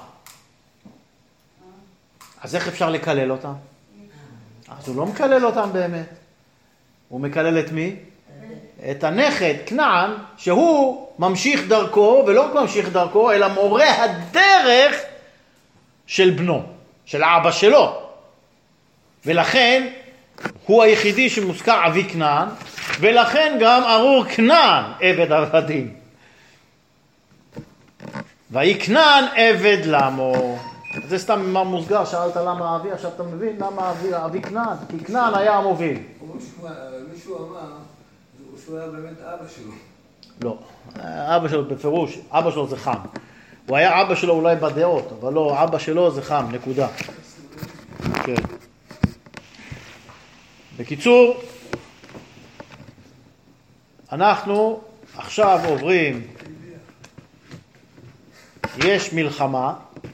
אז איך אפשר לקלל אותם? אז הוא לא מקלל אותם באמת. הוא מקלל את מי? את הנכד, כנען, שהוא ממשיך דרכו, ולא רק ממשיך דרכו, אלא מורה הדרך של בנו, של האבא שלו. ולכן הוא היחידי שמוזכר אבי כנען, ולכן גם ארור כנען עבד עבדים. ויהי כנען עבד למו. זה סתם מה מוסגר, שאלת למה אבי, עכשיו אתה מבין למה אבי, אבי כנען, כי כנען היה המוביל. מישהו אמר שהוא היה באמת אבא שלו. לא, אבא שלו בפירוש, אבא שלו זה חם. הוא היה אבא שלו אולי בדעות, אבל לא, אבא שלו זה חם, נקודה. כן. בקיצור, אנחנו עכשיו עוברים, יש מלחמה,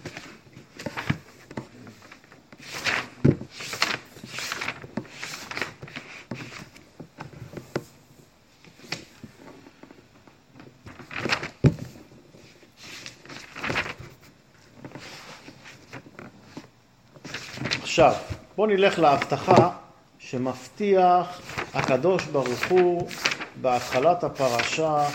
עכשיו, בואו נלך להבטחה שמבטיח הקדוש ברוך הוא בהתחלת הפרשה. הערבים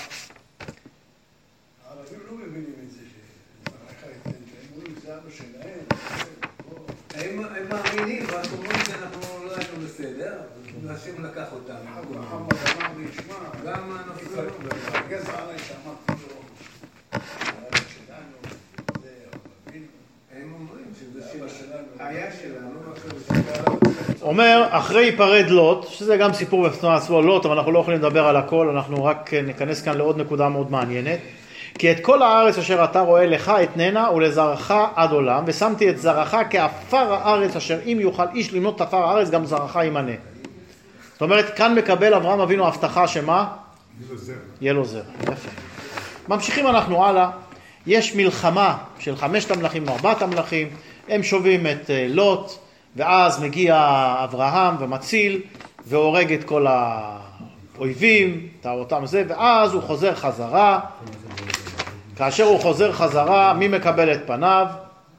לא מבינים את זה, שברכה ייתן, הם אומרים, זה אבא שלהם. הם מאמינים, ואת אומרים שאנחנו לא היינו בסדר, והשם לקח אותם. חמד אמר לי, שמע, גם נפלו. הגזע עליי שאמרתי לו, האבא שלנו, זה רבים. הם אומרים שזה שלנו, היה שלנו. אומר, אחרי ייפרד לוט, שזה גם סיפור בפני עצמו לוט, אבל אנחנו לא יכולים לדבר על הכל, אנחנו רק ניכנס כאן לעוד נקודה מאוד מעניינת. כי את כל הארץ אשר אתה רואה לך אתננה ולזרעך עד עולם, ושמתי את זרעך כעפר הארץ אשר אם יוכל איש למנות את עפר הארץ, גם זרעך ימנה. זאת אומרת, כאן מקבל אברהם אבינו הבטחה שמה? יהיה לו זרע. יפה. ממשיכים אנחנו הלאה. יש מלחמה של חמשת המלכים או ארבעת המלכים, הם שובים את לוט, ואז מגיע אברהם ומציל והורג את כל האויבים, את אותם זה, ואז הוא חוזר חזרה. כאשר הוא חוזר חזרה, מי מקבל את פניו?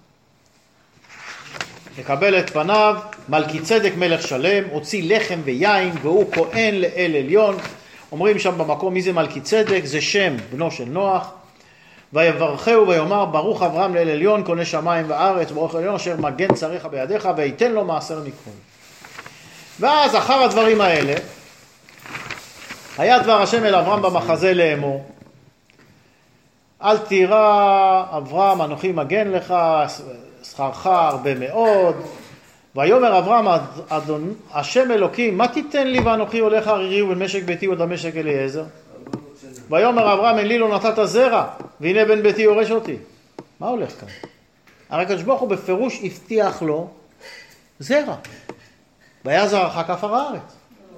מקבל את פניו מלכי צדק מלך שלם, הוציא לחם ויין והוא כהן לאל עליון. אומרים שם במקום מי זה מלכי צדק? זה שם בנו של נוח. ויברכהו ויאמר ברוך אברהם לאל עליון קונה שמיים וארץ, ברוך עליון אשר מגן צריך בידיך וייתן לו מעשר ניקום. ואז אחר הדברים האלה היה דבר השם אל אברהם במחזה לאמור, אל תירא אברהם אנוכי מגן לך שכרך הרבה מאוד. ויאמר אברהם אדון השם אלוקים מה תיתן לי ואנוכי הולך ערירי ובין משק ביתי וד המשק אליעזר? ויאמר אברהם אין לי לא נתת זרע והנה בן ביתי יורש אותי. מה הולך כאן? הרי הקדוש ברוך הוא בפירוש הבטיח לו זרע. והיה זרעך כעפר הארץ.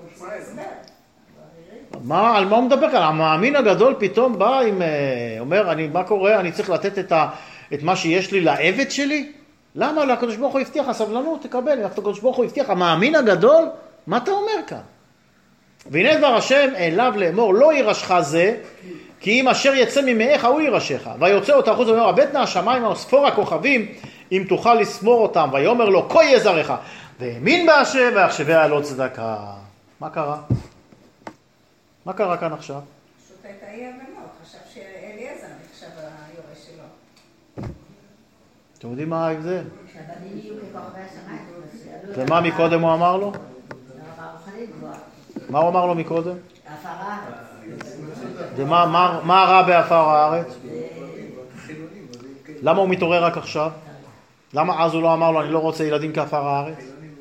מה, על מה הוא מדבר כאן? המאמין הגדול פתאום בא עם, אומר, אני, מה קורה? אני צריך לתת את, ה, את מה שיש לי לעבד שלי? למה? לקדוש ברוך הוא הבטיח, הסבלנות תקבל, הקדוש ברוך הוא הבטיח, המאמין הגדול, מה אתה אומר כאן? והנה דבר השם אליו לאמור, לא ירשך זה, כי אם אשר יצא ממאיך הוא ירשך. ויוצא אותה החוץ ואומר, הבט נא השמיים וספור הכוכבים, אם תוכל לסמור אותם. ויאמר לו, כה יהיה זרעך. והאמין בהשם ויחשביה לא צדקה. מה קרה? מה קרה כאן עכשיו? פשוט הייתה אי הבנות, חשב שאליעזר נחשב היורש שלו. אתם יודעים מה ההבדל? שהבנים יהיו ככוכבי השמיים. ומה מקודם הוא אמר לו? מה הוא אמר לו מקודם? עפר הארץ. ומה מה, מה רע בעפר הארץ? למה הוא מתעורר רק עכשיו? למה אז הוא לא אמר לו אני לא רוצה ילדים כעפר הארץ?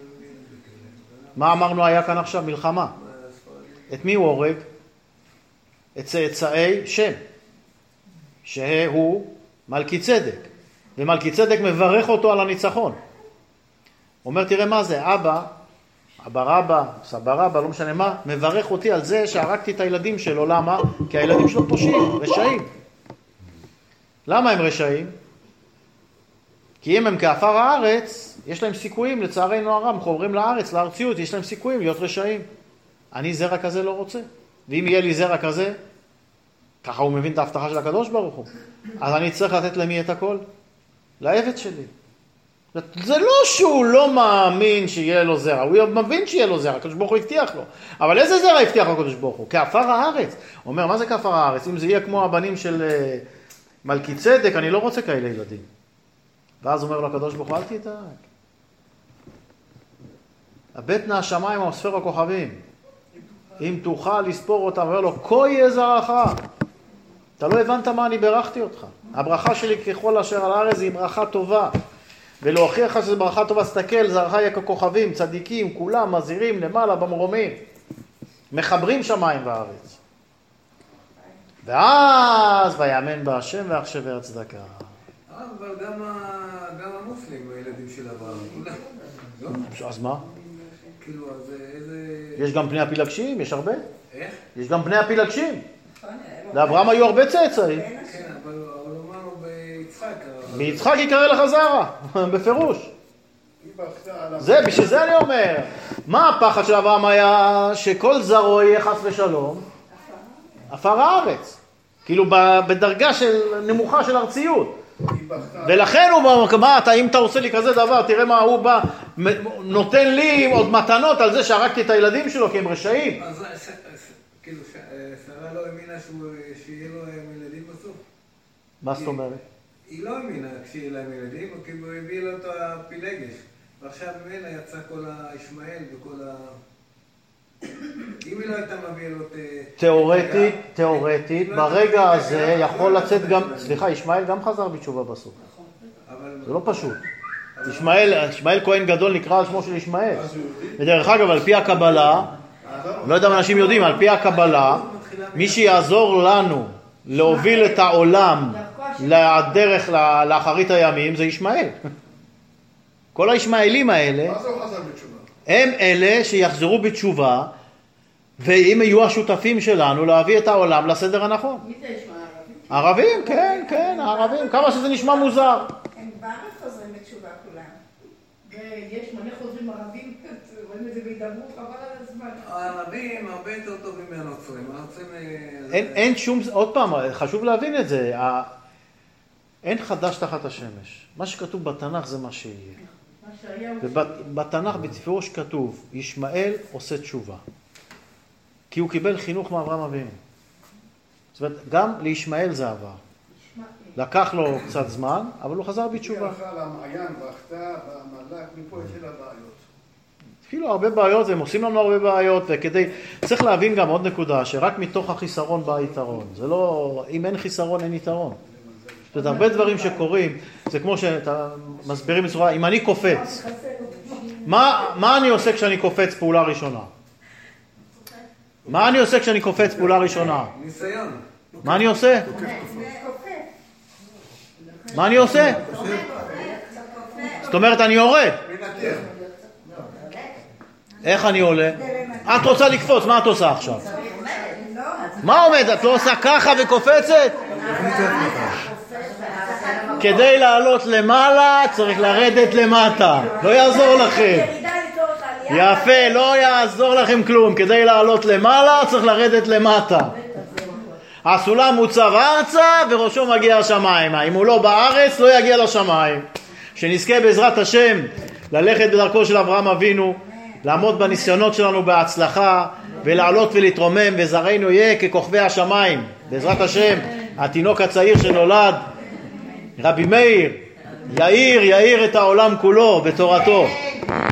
מה אמרנו היה כאן עכשיו? מלחמה. את מי הוא הורג? את צאצאי שם, שהוא מלכי צדק, ומלכי צדק מברך אותו על הניצחון. אומר תראה מה זה, אבא, אבא רבא, סבא רבא, לא משנה מה, מברך אותי על זה שהרגתי את הילדים שלו. למה? כי הילדים שלו פושעים, רשעים. למה הם רשעים? כי אם הם כעפר הארץ, יש להם סיכויים, לצערנו הרב, חוברים לארץ, לארציות, יש להם סיכויים להיות רשעים. אני זרע כזה לא רוצה. ואם יהיה לי זרע כזה, ככה הוא מבין את ההבטחה של הקדוש ברוך הוא. אז אני צריך לתת למי את הכל? לעבד שלי. זה לא שהוא לא מאמין שיהיה לו זרע, הוא מבין שיהיה לו זרע, הקדוש ברוך הוא הבטיח לו. אבל איזה זרע הבטיח לו הקדוש ברוך הוא? כעפר הארץ. הוא אומר, מה זה כעפר הארץ? אם זה יהיה כמו הבנים של מלכי צדק, אני לא רוצה כאלה ילדים. ואז אומר לו הקדוש ברוך הוא, אל תדאג. הבט נא השמיים וספר הכוכבים. אם תוכל לספור אותם, אומר לו, כה יהיה זרעך. אתה לא הבנת מה אני ברכתי אותך. הברכה שלי ככל אשר על הארץ היא ברכה טובה. ולהוכיח לך שזו ברכה טובה, סתכל, זרעך יהיה ככוכבים, צדיקים, כולם מזהירים למעלה במרומים. מחברים שמיים וארץ. ואז ויאמן בהשם ויחשביה צדקה. אבל גם המוסלמים, הילדים של אברהם. אז מה? כאילו, אז איזה... יש גם בני הפילגשים, יש הרבה. איך? יש גם בני הפילגשים. לאברהם היו הרבה צאצאים. כן, אבל אמרנו ביצחק. ביצחק יקרא לך זרע, בפירוש. זה, בשביל זה אני אומר. מה הפחד של אברהם היה? שכל זרעו יהיה חס ושלום עפר הארץ. כאילו בדרגה של נמוכה של ארציות. ולכן הוא אומר, אם אתה עושה לי כזה דבר, תראה מה הוא בא, נותן לי עוד מתנות על זה שהרגתי את הילדים שלו, כי הם רשעים. אז כאילו, שרה לא האמינה שיהיה לו ילדים בסוף? מה זאת אומרת? היא לא האמינה כשיהיה להם ילדים, כי הוא הביא לו את הפילגש. ועכשיו ממנה יצא כל הישמעאל וכל ה... אם היא לא הייתה מביא לו את... תיאורטית, תיאורטית, ברגע הזה יכול לצאת גם... סליחה, ישמעאל גם חזר בתשובה בסוף. זה לא פשוט. ישמעאל, ישמעאל כהן גדול נקרא על שמו של ישמעאל. ודרך אגב, על פי הקבלה, לא יודע אם אנשים יודעים, על פי הקבלה, מי שיעזור לנו להוביל את העולם לדרך לאחרית הימים זה ישמעאל. כל הישמעאלים האלה הם אלה שיחזרו בתשובה, ואם יהיו השותפים שלנו להביא את העולם לסדר הנכון. מי זה ישמעאל? ערבים, כן, כן, הערבים, כמה שזה נשמע מוזר. הם בארץ חוזרים בתשובה כולם. ויש מלא חוזרים ערבים, רואים את זה בהידברות, חבל על הזמן. הערבים הרבה יותר טובים מהנוצרים. אין, אין שום, עוד פעם, חשוב להבין את זה. אין חדש תחת השמש. מה שכתוב בתנ"ך זה מה שיהיה. ובתנ"ך בפירוש כתוב, ישמעאל עושה תשובה. כי הוא קיבל חינוך מאברהם אבינו. זאת אומרת, גם לישמעאל זה עבר. לקח לו קצת זמן, אבל הוא חזר בתשובה. היא הלכה למעיין, בכתה, במלאק, מפה התחילה הבעיות. כאילו הרבה בעיות, והם עושים לנו הרבה בעיות, וכדי... צריך להבין גם עוד נקודה, שרק מתוך החיסרון בא היתרון. זה לא... אם אין חיסרון, אין יתרון. זאת אומרת, הרבה דברים שקורים, זה כמו שאתה מסבירים בצורה, אם אני קופץ, מה, מה אני עושה כשאני קופץ פעולה ראשונה? מה אני עושה כשאני קופץ פעולה ראשונה? ניסיון. מה אני עושה? מה אני עושה? זאת אומרת, אני יורד. איך אני עולה? את רוצה לקפוץ, מה את עושה עכשיו? מה עומד? את לא עושה ככה וקופצת? כדי לעלות למעלה צריך לרדת למטה. לא יעזור לכם. יפה, לא יעזור לכם כלום. כדי לעלות למעלה צריך לרדת למטה. הסולם מוצב ארצה וראשו מגיע השמיים. אם הוא לא בארץ לא יגיע לשמיים. שנזכה בעזרת השם ללכת בדרכו של אברהם אבינו, לעמוד בניסיונות שלנו בהצלחה ולעלות ולהתרומם, וזרענו יהיה ככוכבי השמיים. בעזרת השם, התינוק הצעיר שנולד, רבי מאיר, יאיר, יאיר את העולם כולו בתורתו.